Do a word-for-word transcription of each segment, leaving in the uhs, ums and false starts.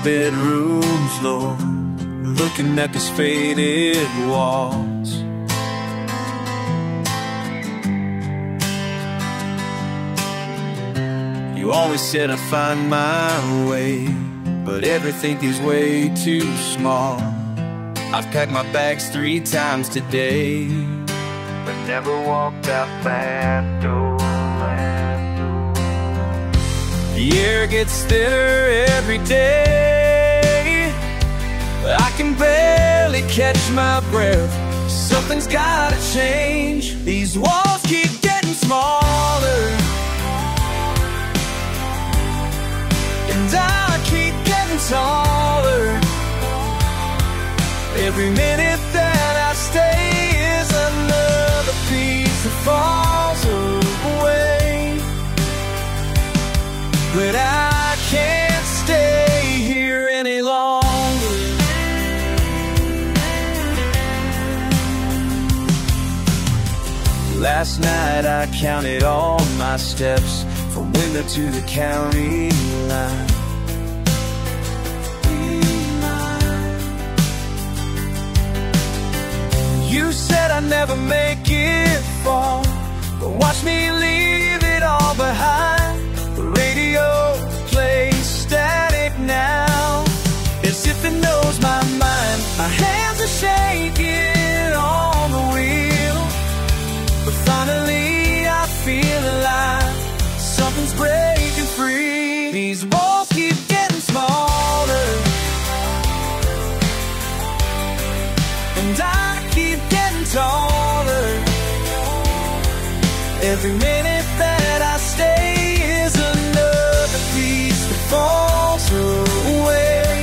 bedroom's Lord, looking at these faded walls. You always said I'd find my way, but everything is way too small. I've packed my bags three times today, but never walked out that door. The air gets thinner every day, but I can barely catch my breath. Something's gotta change. These walls keep getting smaller, and I keep getting taller. Every minute that I stay is another piece that falls away. But I can't stay here any longer. Last night I counted all my steps from window to the county line. You said I'd never make it far, but watch me leave it all behind. The radio plays static now, as if it knows my mind. My hands are shaking on the wheel, but finally I feel alive. Something's breaking free. These walls keep getting smaller, and I keep getting taller. Every minute that I stay is another piece that falls away.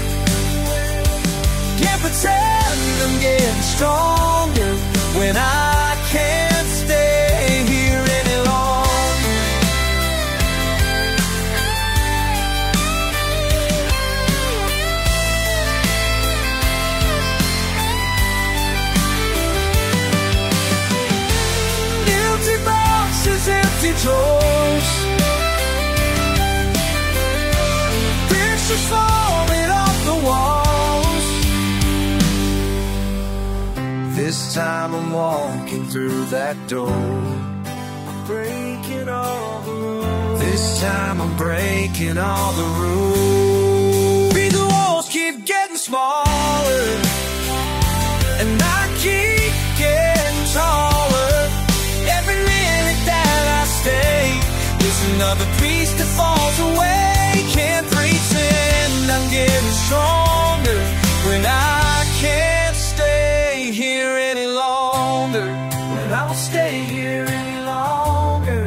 Can't pretend I'm getting stronger when I can't stay here any longer. Empty boxes, empty drawers, pictures falling off the walls. This time I'm walking through that door, breaking all the rules. This time I'm breaking all the rules. These walls keep getting smaller, and I keep getting taller. Every minute that I stay is another piece that falls away. Can't pretend I'm getting stronger when I can't stay here any longer. When I won't stay here any longer,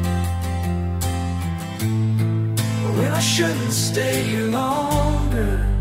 when I shouldn't stay here longer.